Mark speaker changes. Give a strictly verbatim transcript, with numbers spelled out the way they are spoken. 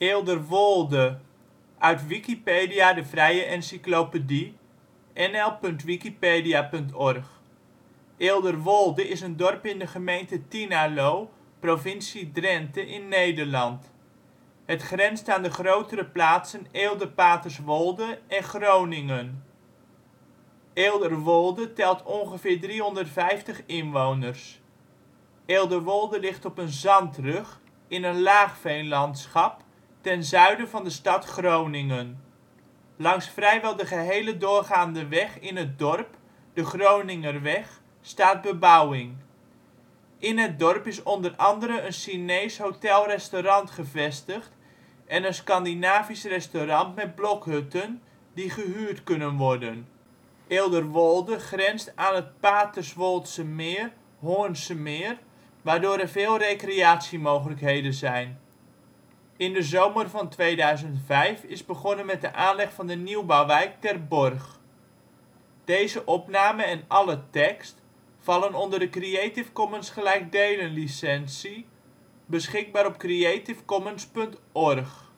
Speaker 1: Eelderwolde, uit Wikipedia, de vrije encyclopedie. N L punt wikipedia punt org. Eelderwolde is een dorp in de gemeente Tynaarlo, provincie Drenthe in Nederland. Het grenst aan de grotere plaatsen Eelde-Paterswolde en Groningen. Eelderwolde telt ongeveer driehonderdvijftig inwoners. Eelderwolde ligt op een zandrug in een laagveenlandschap ten zuiden van de stad Groningen. Langs vrijwel de gehele doorgaande weg in het dorp, de Groningerweg, staat bebouwing. In het dorp is onder andere een Chinees hotel-restaurant gevestigd en een Scandinavisch restaurant met blokhutten, die gehuurd kunnen worden. Eelderwolde grenst aan het Paterswoldse Meer (Hoornse Meer), waardoor er veel recreatiemogelijkheden zijn. In de zomer van tweeduizend vijf is begonnen met de aanleg van de nieuwbouwwijk Ter Borg. Deze opname en alle tekst vallen onder de Creative Commons gelijkdelen licentie, beschikbaar op creativecommons punt org